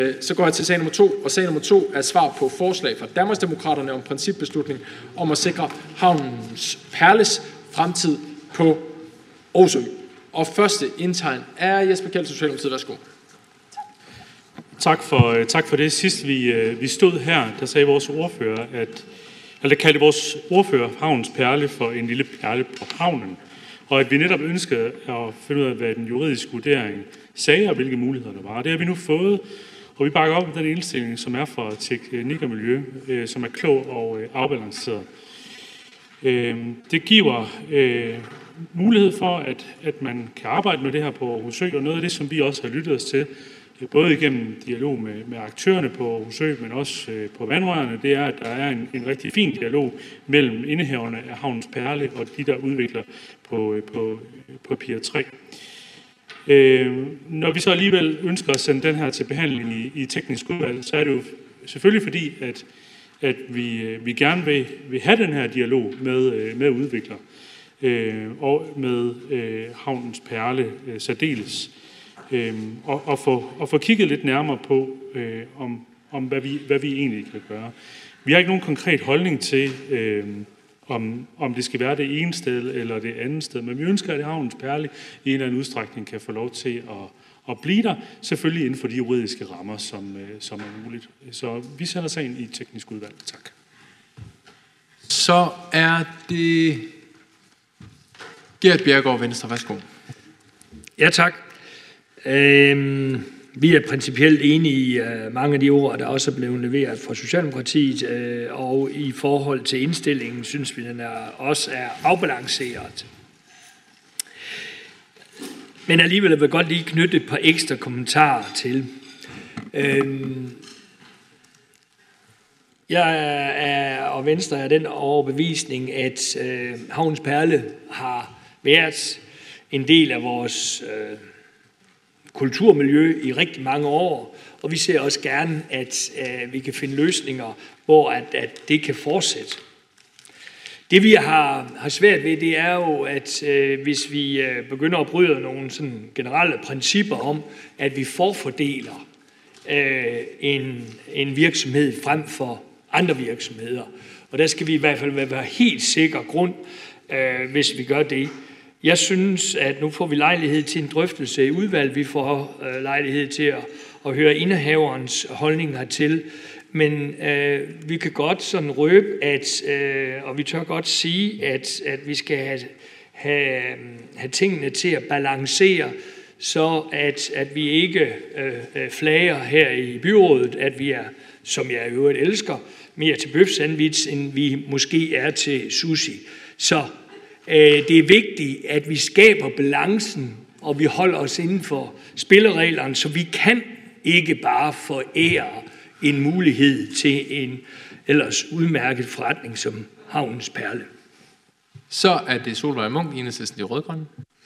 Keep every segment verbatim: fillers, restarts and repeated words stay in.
Så går jeg til sag nummer to, og sag nummer to er svar på forslag fra Danmarksdemokraterne om principbeslutning om at sikre havnens Perles fremtid på Aarhus Ø. Og første indtegn er Jesper Kjeld, Socialdemokratiet. Værsgo. Tak for, tak for det. Sidst vi, vi stod her, der sagde vores ordfører, at, eller kaldte vores ordfører havnens perle for en lille perle på havnen. Og at vi netop ønskede at finde ud af, hvad den juridiske vurdering sagde, og hvilke muligheder der var. Det har vi nu fået, og vi bakker op med den indstilling, som er fra Teknik og Miljø, som er klog og afbalanceret. Det giver mulighed for, at, at man kan arbejde med det her på Aarhus Ø, og noget af det, som vi også har lyttet os til, både igennem dialog med, med aktørerne på Aarhus Ø, men også øh, på vandrørene, det er, at der er en, en rigtig fin dialog mellem indehaverne af havnens Perle og de, der udvikler på, øh, på, på Pier tre. Øh, når vi så alligevel ønsker at sende den her til behandling i, i teknisk udvalg, så er det jo selvfølgelig fordi, at, at vi, øh, vi gerne vil, vil have den her dialog med, øh, med udvikler øh, og med øh, havnens Perle øh, særdeles. Øhm, og, og, få, og få kigget lidt nærmere på, øh, om, om hvad, vi, hvad vi egentlig kan gøre. Vi har ikke nogen konkret holdning til, øh, om, om det skal være det ene sted eller det andet sted, men vi ønsker, at havnens Perle i en eller anden udstrækning kan få lov til at, at blive der, selvfølgelig inden for de juridiske rammer, som, øh, som er muligt. Så vi sender sagen i teknisk udvalg. Tak. Så er det Gert Bjerregaard, Venstre. Værsgo. Ja, tak. Øhm, vi er principielt enige i uh, mange af de ord, der også er blevet leveret fra Socialdemokratiet, øh, og i forhold til indstillingen synes vi, den er, også er afbalanceret. Men alligevel vil jeg godt lige knytte et par ekstra kommentarer til. Øhm, jeg er, og Venstre er den overbevisning, at øh, havnens Perle har været en del af vores øh, kulturmiljø i rigtig mange år, og vi ser også gerne, at øh, vi kan finde løsninger, hvor at, at det kan fortsætte. Det vi har, har svært ved, det er jo, at øh, hvis vi øh, begynder at bryde nogle sådan generelle principper om, at vi forfordeler øh, en, en virksomhed frem for andre virksomheder, og der skal vi i hvert fald være helt sikker grund, øh, hvis vi gør det. Jeg synes, at nu får vi lejlighed til en drøftelse i udvalg. Vi får øh, lejlighed til at, at høre indehaverens holdning hertil. Men øh, vi kan godt sådan røbe, at, øh, og vi tør godt sige, at, at vi skal have, have, have tingene til at balancere, så at, at vi ikke øh, flager her i byrådet, at vi er, som jeg i øvrigt elsker, mere til bøfsandwich, end vi måske er til sushi. Så det er vigtigt, at vi skaber balancen, og vi holder os inden for spillereglerne, så vi kan ikke bare forære en mulighed til en ellers udmærket forretning som havnens Perle. Så er det Solvej Munch, Enhedslisten De Rød-Grønne.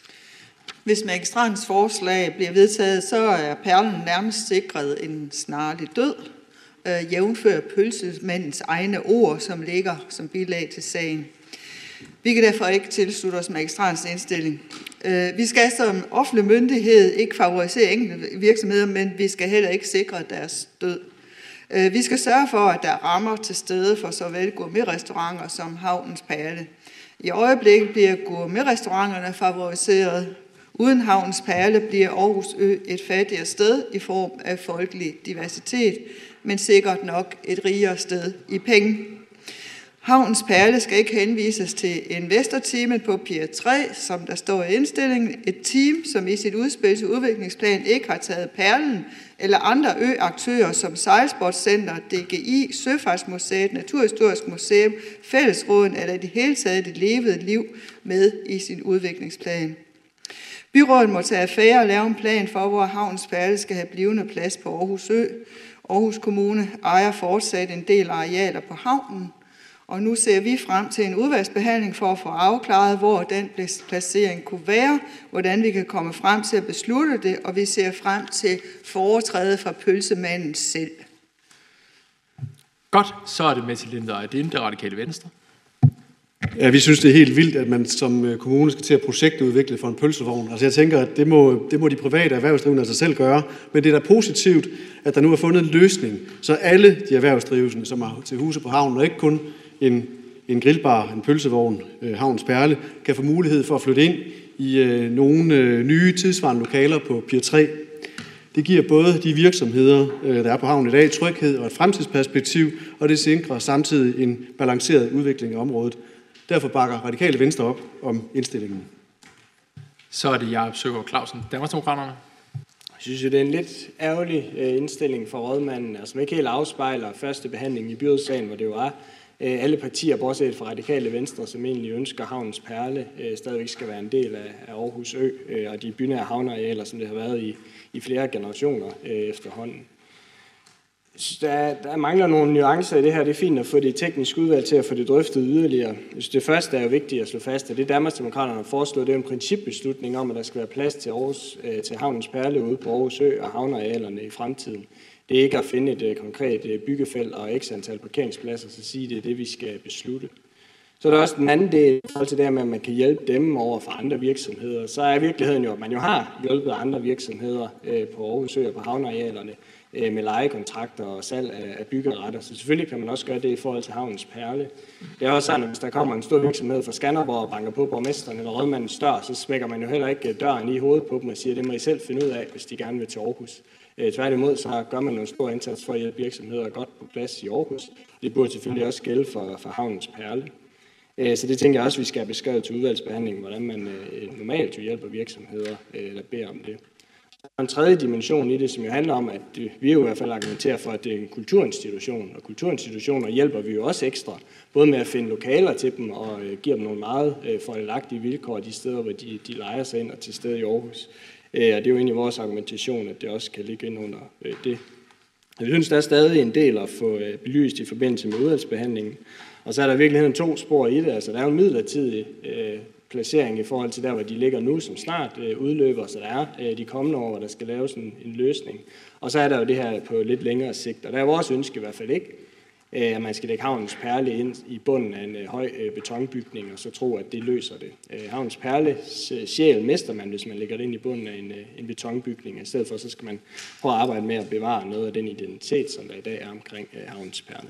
Hvis magistratens forslag bliver vedtaget, så er Perlen nærmest sikret en snarlig død, øh, jævnfør pølsemandens egne ord, som ligger som bilag til sagen. Vi kan derfor ikke tilslutte os magistratens indstilling. Vi skal som offentlig myndighed ikke favorisere enkelte virksomheder, men vi skal heller ikke sikre deres død. Vi skal sørge for, at der er rammer til stede for såvel gourmetrestauranter som havnens Perle. I øjeblikket bliver gourmetrestauranterne favoriseret. Uden havnens Perle bliver Aarhus Ø et fattigere sted i form af folkelig diversitet, men sikkert nok et rigere sted i penge. Havnens Perle skal ikke henvises til investorteamet på Pier tre, som der står i indstillingen. Et team, som i sit udspil til udviklingsplan ikke har taget Perlen eller andre ø-aktører som Sejlsportscenter, D G I, Søfartsmuseet, Naturhistorisk Museum, Fællesråden eller i det hele taget det levede liv med i sin udviklingsplan. Byrådet må tage affære og lave en plan for, hvor havnens Perle skal have blivende plads på Aarhus Ø. Aarhus Kommune ejer fortsat en del arealer på havnen. Og nu ser vi frem til en udvalgsbehandling for at få afklaret, hvor den placering kunne være, hvordan vi kan komme frem til at beslutte det, og vi ser frem til foretræde fra pølsemanden selv. Godt, så er det Mette Linde Ejdim, Det Radikale Venstre. Ja, vi synes, det er helt vildt, at man som kommune skal til at projektudvikle for en pølsevogn. Altså jeg tænker, at det må, det må de private erhvervsdrivende altså selv gøre. Men det er da positivt, at der nu er fundet en løsning, så alle de erhvervsdrivende, som er til huse på havnen, og ikke kun en, en grillbar, en pølsevogn, øh, Havnens Perle, kan få mulighed for at flytte ind i øh, nogle øh, nye tidsvarende lokaler på Pier tre. Det giver både de virksomheder, øh, der er på havnen i dag, tryghed og et fremtidsperspektiv, og det sikrer samtidig en balanceret udvikling af området. Derfor bakker Radikale Venstre op om indstillingen. Så er det Jakob Søgaard Clausen, Danmarksdemokraterne. Jeg synes jo, det er en lidt ærgerlig indstilling for rådmanden, som ikke helt afspejler første behandling i byrådssagen, hvor det jo er alle partier, bortset fra Radikale Venstre, som egentlig ønsker Havnens Perle stadigvæk skal være en del af Aarhus Ø og de bynære havnearealer, som det har været i, i flere generationer efterhånden. Der, der mangler nogle nuancer i det her. Det er fint at få det tekniske udvalg til at få det drøftet yderligere. Det første er jo vigtigt at slå fast, at det Danmarksdemokraterne har foreslået, det er en principbeslutning om, at der skal være plads til, Aarhus, til Havnens Perle ude på Aarhus Ø og havnearealerne i fremtiden. Det er ikke at finde et konkret byggefelt og x antal parkeringspladser, så sige, det er det, vi skal beslutte. Så er der også den anden del i forhold til det her med, at man kan hjælpe dem over for andre virksomheder. Så er virkeligheden jo, at man jo har hjulpet andre virksomheder på Aarhus Ø og på havnearealerne med lejekontrakter og salg af byggeretter. Så selvfølgelig kan man også gøre det i forhold til Havnens Perle. Det er også sådan, at hvis der kommer en stor virksomhed fra Skanderborg og banker på borgmesteren eller rådmandens dør, så smækker man jo heller ikke døren i hovedet på dem og siger, at det må I selv finde ud af, hvis de gerne vil til Aarhus. Tværtimod så gør man en stor indsats for at hjælpe virksomheder godt på plads i Aarhus. Det burde selvfølgelig også gælde for, for Havnens Perle. Så det tænker jeg også, at vi skal have beskrevet til udvalgsbehandlingen, hvordan man normalt jo hjælper virksomheder, der beder om det. Der er en tredje dimension i det, som jo handler om, at vi jo i hvert fald argumenterer for, at det er en kulturinstitution, og kulturinstitutioner hjælper vi jo også ekstra, både med at finde lokaler til dem og give dem nogle meget fordelagtige vilkår de steder, hvor de, de lejer sig ind og til stede i Aarhus. Og det er jo egentlig vores argumentation, at det også kan ligge ind under det. Jeg synes, der er stadig en del at få belyst i forbindelse med udvalgsbehandlingen. Og så er der virkelig to spor i det. Altså, der er jo en midlertidig øh, placering i forhold til der, hvor de ligger nu, som snart øh, udløber, så der er øh, de kommende år, hvor der skal laves en, en løsning. Og så er der jo det her på lidt længere sigt. Og der er vores ønske i hvert fald ikke, øh, at man skal lægge Havnens Perle ind i bunden af en øh, høj øh, betonbygning, og så tro, at det løser det. Øh, Havnens Perle sjæl mister man, hvis man lægger det ind i bunden af en, øh, en betonbygning. I stedet for, så skal man prøve at arbejde med at bevare noget af den identitet, som der i dag er omkring øh, Havnens Perle.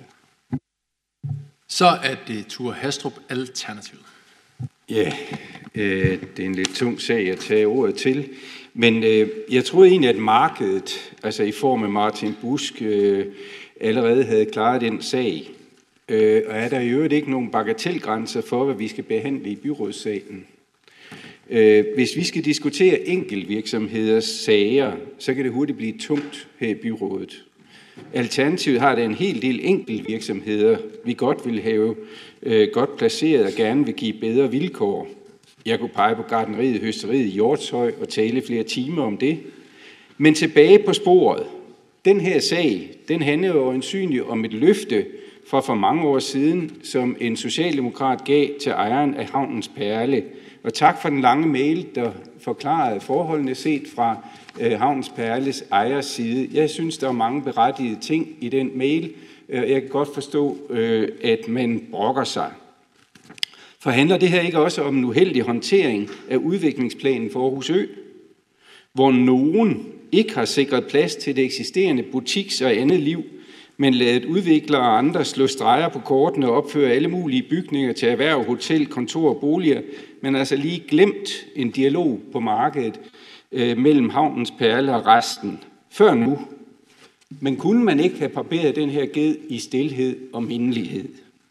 Så er det Ture Hastrup, Alternativet. Ja, øh, det er en lidt tung sag at tage ordet til, men øh, jeg troede egentlig, at markedet, altså i form af Martin Busk, øh, allerede havde klaret den sag. Øh, og er der i øvrigt ikke nogen bagatelgrænser for, hvad vi skal behandle i byrådssalen? Øh, hvis vi skal diskutere enkeltvirksomheders sager, så kan det hurtigt blive tungt her i byrådet. Alternativet har der en hel del enkeltvirksomheder, vi godt vil have øh, godt placeret og gerne vil give bedre vilkår. Jeg kunne pege på gartneriet, høsteriet i Hjortshøj og tale flere timer om det. Men tilbage på sporet. Den her sag, den handler jo øjensynligt om et løfte fra for mange år siden, som en socialdemokrat gav til ejeren af Havnens Perle. Og tak for den lange mail, der forklarede forholdene set fra øh, Havnens Perles ejers side. Jeg synes, der er mange berettigede ting i den mail. Jeg kan godt forstå, øh, at man brokker sig. For handler det her ikke også om en uheldig håndtering af udviklingsplanen for Aarhus Ø, hvor nogen ikke har sikret plads til det eksisterende butiks- og andet liv, men ladet udviklere og andre slå streger på kortene og opføre alle mulige bygninger til erhverv, hotel, kontor og boliger, men altså lige glemt en dialog på markedet øh, mellem Havnens Perle og resten, før nu. Men kunne man ikke have barberet den her ged i stilhed og mindelighed?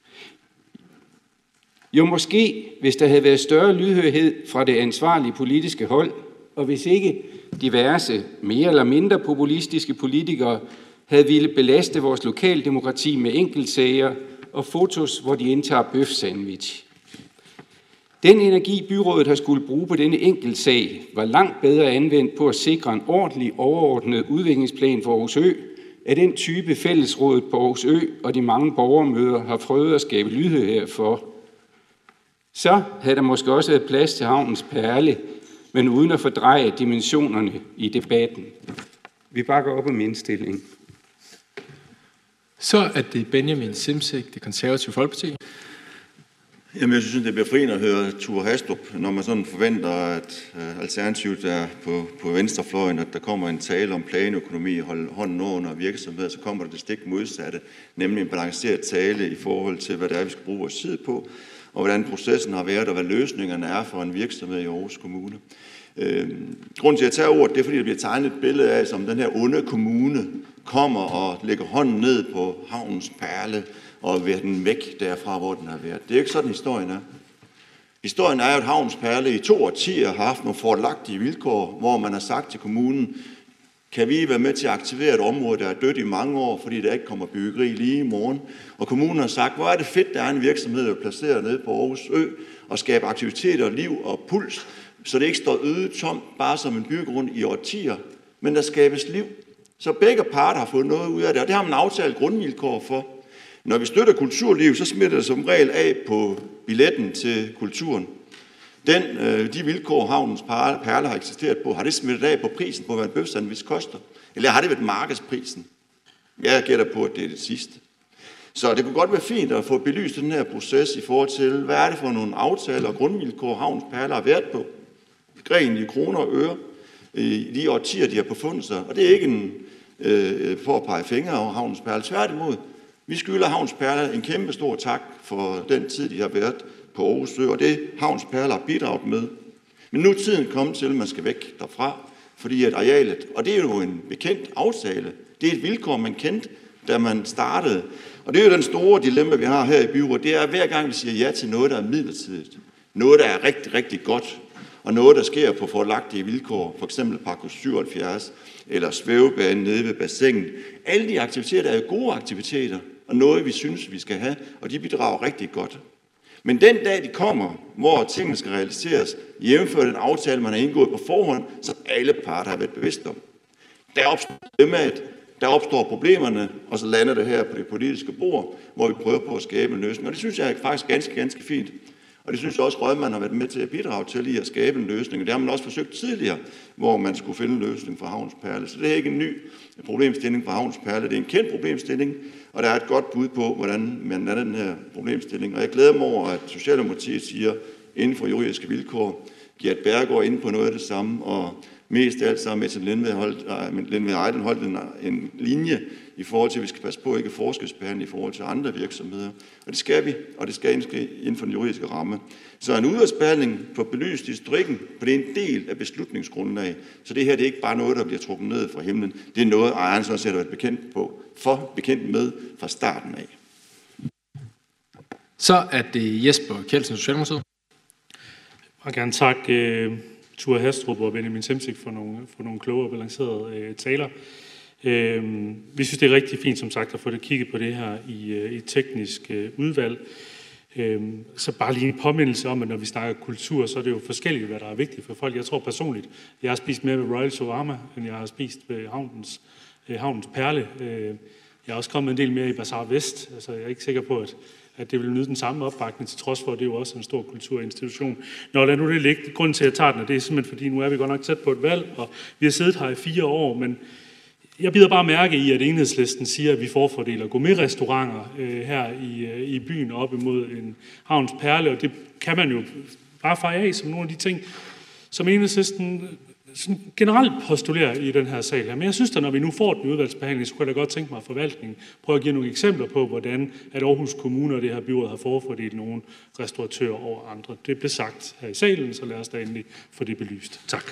Jo, måske, hvis der havde været større lydhørhed fra det ansvarlige politiske hold, og hvis ikke diverse, mere eller mindre populistiske politikere havde ville belaste vores lokaldemokrati med enkeltsager og fotos, hvor de indtager bøfsandwich. Den energi, byrådet har skulle bruge på denne enkeltsag, var langt bedre anvendt på at sikre en ordentlig overordnet udviklingsplan for Aarhus Ø, af den type fællesrådet på Aarhus Ø og de mange borgermøder har prøvet at skabe lydhørhed for. Så havde der måske også været plads til Havnens Perle, men uden at fordreje dimensionerne i debatten. Vi bakker op om indstillingen. Så er det Benjamin Simsek, Det Konservative Folkeparti. Jamen, jeg synes, det bliver befriende at høre Thure Hastrup, når man sådan forventer, at uh, Alternativet er på, på venstrefløjen, at der kommer en tale om planøkonomi, holde hånden under virksomheder, så kommer der det stik modsatte, nemlig en balanceret tale i forhold til, hvad det er, vi skal bruge vores tid på, og hvordan processen har været, og hvad løsningerne er for en virksomhed i Aarhus Kommune. Øh, grunden til, at jeg tager ordet, det er, fordi der bliver tegnet et billede af, som den her onde kommune kommer og lægger hånden ned på havnens perle, og vil den væk derfra, hvor den har været. Det er ikke sådan, historien er. Historien er jo, at havnens perle i to årtier har haft nogle fordelagtige vilkår, hvor man har sagt til kommunen, kan vi være med til at aktivere et område, der er dødt i mange år, fordi der ikke kommer byggeri lige i morgen. Og kommunen har sagt, hvor er det fedt, der er en virksomhed, der er placeret nede på Aarhus Ø, og skaber aktiviteter, liv og puls, så det ikke står øde tomt, bare som en byggegrund i årtier, men der skabes liv. Så begge parter har fået noget ud af det, og det har man aftalt grundvilkår for. Når vi støtter kulturliv, så smitter det som regel af på billetten til kulturen. Den, øh, de vilkår, havnens perle har eksisteret på, har det smittet af på prisen på, hvad en bøfsandwich koster? Eller har det været markedsprisen? Jeg gætter på, at det er det sidste. Så det kunne godt være fint at få belyst den her proces i forhold til, hvad er det for nogle aftaler og grundvilkår, havnens perle har været på? Gren i kroner og øre i de årtier, de har befundet sig. Og det er ikke en, øh, for at pege fingre over havnens perle. Tværtimod, vi skylder havnens perle en kæmpe stor tak for den tid, de har været på Aarhus Ø, og det havns perle har bidraget med. Men nu er tiden kommet til, at man skal væk derfra, fordi at arealet, og det er jo en bekendt aftale, det er et vilkår, man kendte, da man startede. Og det er jo den store dilemma, vi har her i byrådet, det er, at hver gang vi siger ja til noget, der er midlertidigt, noget, der er rigtig, rigtig godt, og noget, der sker på fordelagtige vilkår, for eksempel Park syvoghalvfjerds, eller svævebanen nede ved bassinet. Alle de aktiviteter er jo gode aktiviteter, og noget, vi synes, vi skal have, og de bidrager rigtig godt. Men den dag, de kommer, hvor tingene skal realiseres, jævnfør den aftale, man har indgået på forhånd, så alle parter har været bevidste om. Der opstår dilemmaet, der opstår problemerne, og så lander det her på det politiske bord, hvor vi prøver på at skabe en løsning. Og det synes jeg er faktisk ganske, ganske fint. Og det synes jeg også, at Rødman har været med til at bidrage til i at skabe en løsning. Og det har man også forsøgt tidligere, hvor man skulle finde en løsning for havnens perle. Så det er ikke en ny problemstilling for havnens perle. Det er en kendt problemstilling, og der er et godt bud på, hvordan man lander den her problemstilling. Og jeg glæder mig over, at Socialdemokratiet siger, inden for juridiske vilkår, Gert Berggaard inde på noget af det samme, og mest alt sammen med Lindved Ejden holdt en, en linje i forhold til, at vi skal passe på at ikke forskelsbehandle i forhold til andre virksomheder. Og det skal vi, og det skal inden for den juridiske ramme. Så en udvalgsbehandling for belyst historikken, for det er en del af beslutningsgrundlag. Så det her det er ikke bare noget, der bliver trukket ned fra himlen. Det er noget, ejeren sådan set har været bekendt på, for bekendt med fra starten af. Så er det Jesper Kjeldsen, Socialdemokratiet. Jeg vil gerne takke uh, Thure Hastrup og Benjamin Semsik for nogle, for nogle kloge og balancerede uh, taler. Uh, vi synes, det er rigtig fint, som sagt, at få det kigget på det her i uh, et teknisk uh, udvalg. Uh, så bare lige en påmindelse om, at når vi snakker kultur, så er det jo forskelligt, hvad der er vigtigt for folk. Jeg tror personligt, jeg har spist mere ved Royal Sorama, end jeg har spist ved havnens, uh, havnens perle. Uh, jeg er også kommet en del mere i Bazaar Vest, altså jeg er ikke sikker på, at at det vil nyde den samme opbakning, til trods for, at det er jo også en stor kulturinstitution. Nå, lad nu det ligge. Grunden til, at jeg tager den, og det er simpelthen, fordi nu er vi godt nok tæt på et valg, og vi har siddet her i fire år, men jeg bider bare mærke i, at Enhedslisten siger, at vi forfordeler gourmet-restauranter øh, her i, øh, i byen op imod en havns perle, og det kan man jo bare feje af som nogle af de ting, som Enhedslisten sådan generelt postulerer i den her sal her. Men jeg synes, at når vi nu får den udvalgsbehandling, så kunne jeg da godt tænke mig, at forvaltningen prøver at give nogle eksempler på, hvordan at Aarhus Kommune og det her byråd har forfordelt nogle restauratører over andre. Det blev sagt her i salen, så lad os da endelig få det belyst. Tak.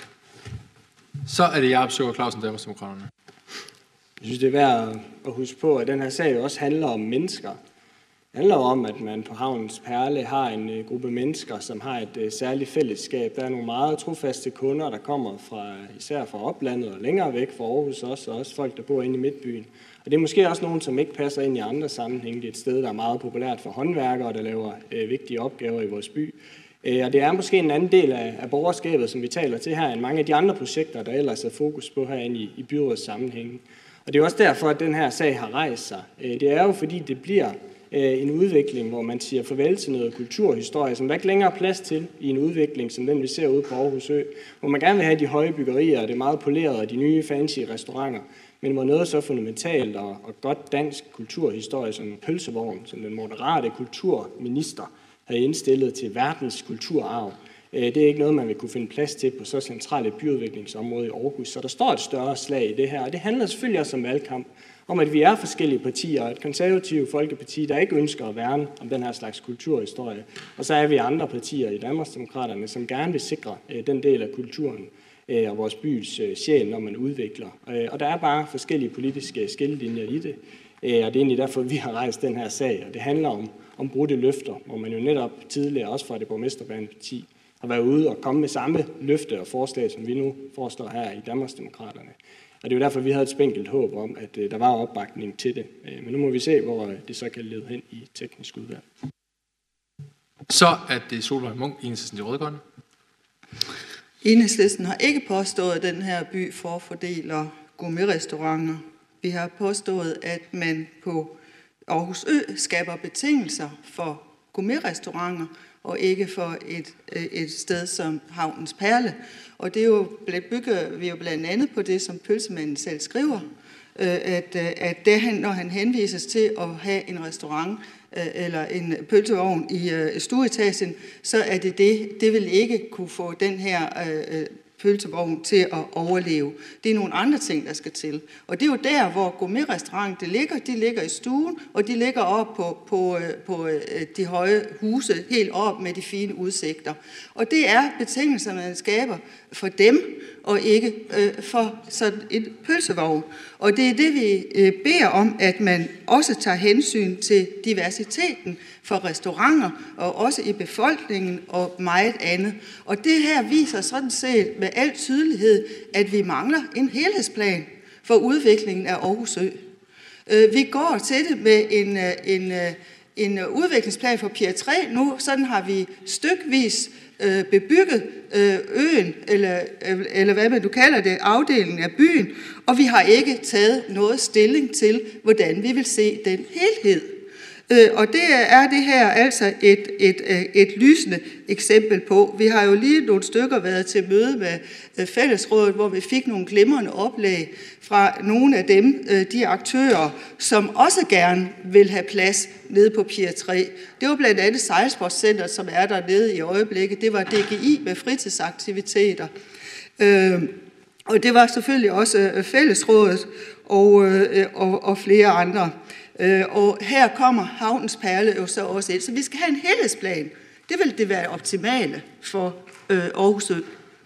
Så er det Jakob Søger Clausen, Danmarksdemokraterne. Jeg synes, det er værd at huske på, at den her sag også handler om mennesker. Det handler om, at man på havnens perle har en uh, gruppe mennesker, som har et uh, særligt fællesskab. Der er nogle meget trofaste kunder, der kommer fra, især fra oplandet og længere væk fra Aarhus også, og også folk, der bor inde i midtbyen. Og det er måske også nogen, som ikke passer ind i andre sammenhænge. Det er et sted, der er meget populært for håndværkere, der laver uh, vigtige opgaver i vores by. Uh, og det er måske en anden del af, af borgerskabet, som vi taler til her, end mange af de andre projekter, der ellers er fokus på herinde i, i byrådets sammenhænge. Og det er også derfor, at den her sag har rejst sig. Uh, det er jo fordi, det bliver en udvikling, hvor man siger farvel til noget kulturhistorie, som der ikke længere er plads til i en udvikling, som den vi ser ude på Aarhus Ø, hvor man gerne vil have de høje byggerier, og det meget polerede, og de nye fancy restauranter, men hvor noget så fundamentalt og, og godt dansk kulturhistorie, som en pølsevogn, som den moderate kulturminister er indstillet til verdens kulturarv. Det er ikke noget, man vil kunne finde plads til på så centralt et byudviklingsområde i Aarhus. Så der står et større slag i det her, og det handler selvfølgelig også om valgkamp. Om at vi er forskellige partier, et konservativt folkeparti, der ikke ønsker at værne om den her slags kulturhistorie. Og så er vi andre partier i Danmarksdemokraterne, som gerne vil sikre den del af kulturen og vores bys sjæl, når man udvikler. Og der er bare forskellige politiske skillelinjer i det. Og det er egentlig derfor, vi har rejst den her sag. Og det handler om, om brudte løfter, hvor man jo netop tidligere, også fra det borgmesterbærende parti, har været ude og komme med samme løfte og forslag, som vi nu foreslår her i Danmarksdemokraterne. Og det er jo derfor, vi havde et spinkelt håb om, at der var opbakning til det. Men nu må vi se, hvor det så kan lede hen i teknisk udvalg. Så er det Solvej Munch, Enhedslisten De Rød-Grønne. Enhedslisten har ikke påstået, at den her by forfordeler gourmetrestauranter. Vi har påstået, at man på Aarhus Ø skaber betingelser for gourmetrestauranter, og ikke for et, et sted som Havnens Perle. Og det er jo, bygger vi jo blandt andet på det, som pølsemanden selv skriver, at, at det, når han henvises til at have en restaurant eller en pølsevogn i stueetagen, så er det det. Det vil ikke kunne få den her pølsevogn til at overleve. Det er nogle andre ting, der skal til. Og det er jo der, hvor gourmetrestauranten ligger. De ligger i stuen, og de ligger op på, på, på de høje huse, helt op med de fine udsigter. Og det er betingelser, man skaber for dem, og ikke øh, for sådan en pølsevogn. Og det er det, vi øh, beder om, at man også tager hensyn til diversiteten for restauranter, og også i befolkningen og meget andet. Og det her viser sådan set med al tydelighed, at vi mangler en helhedsplan for udviklingen af Aarhus Ø. Øh, vi går til det med en, en, en udviklingsplan for Pier tre nu, sådan har vi stykvis øh, bebygget øh, øen, eller, eller hvad man du kalder det, afdelingen af byen, og vi har ikke taget noget stilling til, hvordan vi vil se den helhed. Øh, og det er det her altså et, et, et, et lysende eksempel på. Vi har jo lige nogle stykker været til møde med Fællesrådet, hvor vi fik nogle glimrende oplæg fra nogle af dem, de aktører, som også gerne vil have plads nede på Pier tre. Det var blandt andet Sejlsportscenteret, som er dernede i øjeblikket. Det var D G I med fritidsaktiviteter. Øh, og det var selvfølgelig også Fællesrådet og, og, og flere andre. Og her kommer Havnens Perle jo så også ind. Så vi skal have en helhedsplan. Det vil det være optimale for øh, Aarhus Ø.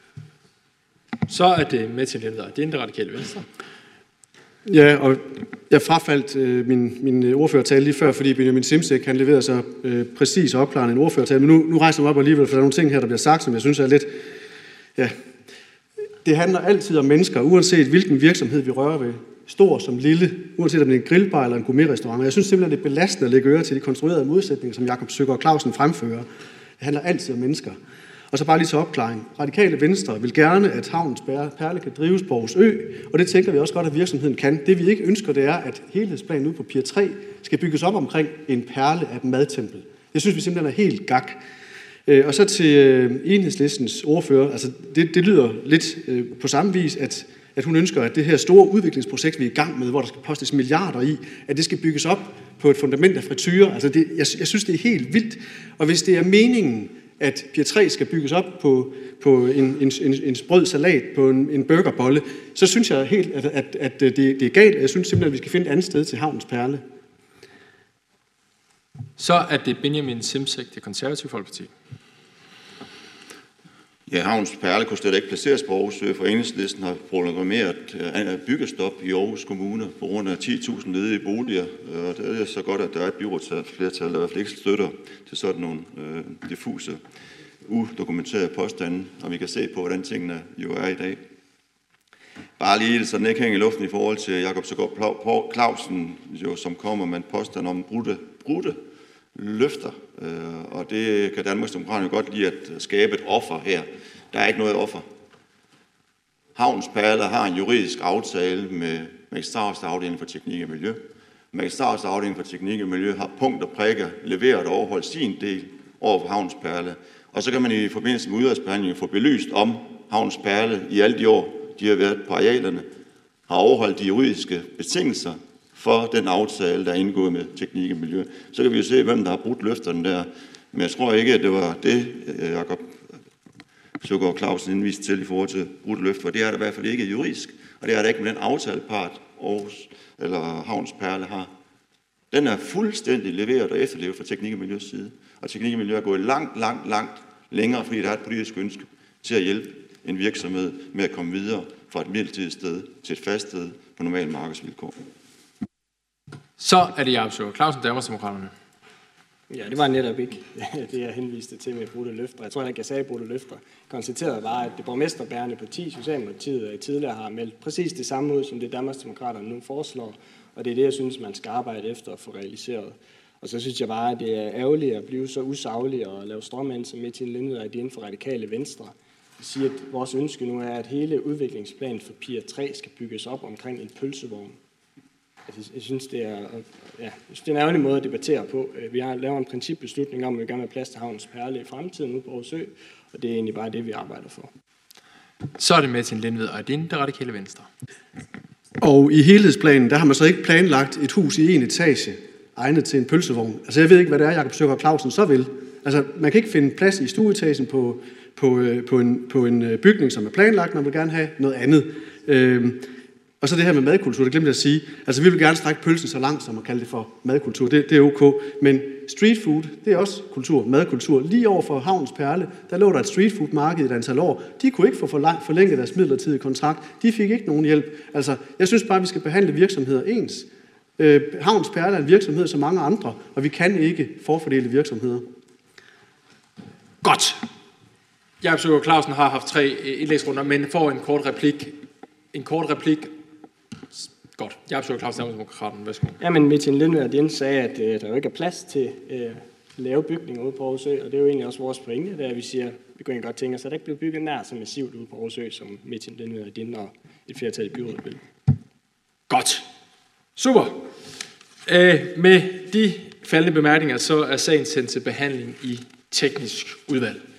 Så er det med til det der. Det er det radikale Venstre. Ja, og jeg frafaldt øh, min, min ordførertale lige før, fordi Benjamin Simsek, han leverede så øh, præcis og opklarende en ordførertale. Men nu, nu rejser jeg mig op alligevel, for der er nogle ting her, der bliver sagt, som jeg synes er lidt... Ja, det handler altid om mennesker, uanset hvilken virksomhed vi rører ved. Stor som lille, uanset om det er en grillbar eller en gourmetrestaurant. Jeg synes simpelthen, det er belastende at lægge øre til de konstruerede modsætninger, som Jakob Søgaard Clausen fremfører. Det handler altid om mennesker. Og så bare lige til opklaring. Radikale Venstre vil gerne, at Havnens Perle kan drives på Aarhus Ø, og det tænker vi også godt, at virksomheden kan. Det vi ikke ønsker, det er, at helhedsplanen ude på Pier tre skal bygges op omkring en perle af et madtempel. Det synes vi simpelthen er helt gak. Og så til Enhedslistens ordfører, altså det, det lyder lidt på samme vis, at at hun ønsker, at det her store udviklingsprojekt, vi er i gang med, hvor der skal postes milliarder i, at det skal bygges op på et fundament af frityre. Altså det, jeg, jeg synes, det er helt vildt. Og hvis det er meningen, at Pier tre skal bygges op på, på en, en, en, en sprød salat, på en, en burgerbolle, så synes jeg helt, at, at, at det, det er galt. Jeg synes simpelthen, at vi skal finde et andet sted til Havnens Perle. Så er det Benjamin Simsek, Det Konservative Folkeparti. Ja, Havnens Perle kunne slet ikke placeres på Aarhus Ø, for Enhedslisten har programmeret byggestop i Aarhus Kommune på grund af ti tusind ledige boliger. Og det er så godt, at der er et byrådsflertal, der i hvert fald ikke støtter til sådan nogle øh, diffuse, udokumenterede påstande, og vi kan se på, hvordan tingene jo er i dag. Bare lige, så den ikke hænger i luften i forhold til Jakob Søgaard Clausen, jo, som kommer med en påstand om brudte, brudte løfter, og det kan Danmarksdemokraterne godt lide at skabe et offer her. Der er ikke noget offer. Havnens Perle har en juridisk aftale med Magistrats afdeling for teknik og miljø. Magistrats afdeling for teknik og miljø har punkt og prikker leveret og overholdt sin del over for Havnens Perle. Og så kan man i forbindelse med udvalgsbehandlingen få belyst om Havnens Perle i alle de år, de har været på arealerne, har overholdt de juridiske betingelser for den aftale, der er indgået med teknik og miljø. Så kan vi jo se, hvem der har brudt løfterne der. Men jeg tror ikke, at det var det, Jakob Søgaard Clausen indviste til i forhold til brudte løfter, for det er det i hvert fald ikke juridisk, og det er det ikke med den aftalepart, Aarhus eller Havns Perle har. Den er fuldstændig leveret og efterlevet fra Teknik- og Miljøs side, og Teknik- og Miljø er gået langt, langt, langt længere, fordi der er et politisk ønske til at hjælpe en virksomhed med at komme videre fra et midlertidigt sted til et fast sted på normale markedsvilkår. Så er det Jakob Søgaard Clausen, Danmarksdemokraterne. Ja, det var netop ikke det, jeg henviste til med brudte løfter. Jeg tror ikke, jeg sagde brudte løfter. Konstateret var, at det borgmesterbærende parti, Socialdemokratiet, tidligere har meldt præcis det samme ud, som det Danmarksdemokraterne nu foreslår. Og det er det, jeg synes, man skal arbejde efter at få realiseret. Og så synes jeg bare, at det er ærgerligt at blive så usaglig og lave stråmænd som Metin Lindved og de inden for radikale venstre. Jeg siger, at vores ønske nu er, at hele udviklingsplanen for Pier tre skal bygges op omkring en pølsevogn. Jeg synes, det er, ja, jeg synes, det er en ærgerlig måde at debattere på. Vi har lavet en principbeslutning om, at vi gerne vil have plads til Havns Perle i fremtiden ude på Aarhus Ø, og det er egentlig bare det, vi arbejder for. Så er det Metin Lindved og din, det radikale venstre. Og i helhedsplanen, der har man så ikke planlagt et hus i en etage, egnet til en pølsevogn. Altså jeg ved ikke, hvad det er, Jakob Søgaard Clausen så vil. Altså man kan ikke finde plads i stueetagen på, på, på, en, på en bygning, som er planlagt. Man vil gerne have noget andet. Øhm, Og så det her med madkultur, det glemte jeg at sige. Altså vi vil gerne strække pølsen så langt, som at kalde det for madkultur. Det, det er ok. Men street food, det er også kultur, madkultur. Lige over for Havns Perle, der lå der et street food marked i et antal år. De kunne ikke få forlænget deres midlertidige kontrakt. De fik ikke nogen hjælp. Altså jeg synes bare, vi skal behandle virksomheder ens. Øh, Havns Perle er en virksomhed som mange andre, og vi kan ikke forfordele virksomheder. Godt. Jakob Søgaard Clausen har haft tre indlægsrunder, men får en kort replik. En kort replik. Godt. Jakob Søgaard Clausen, Danmarksdemokraterne. Værsgo. Ja, men Metin Lindved og Jens sagde, at øh, der jo ikke er plads til øh, lave bygninger ude på Aarhus Ø, og det er jo egentlig også vores pointe, der vi siger, vi kunne godt tænke os, at der ikke bliver bygget nær så massivt ude på Aarhus Ø, som Metin Lindved og Jens og et flertal i byrådet vil. Godt. Super. Æh, med de faldende bemærkninger, så er sagen sendt til behandling i teknisk udvalg.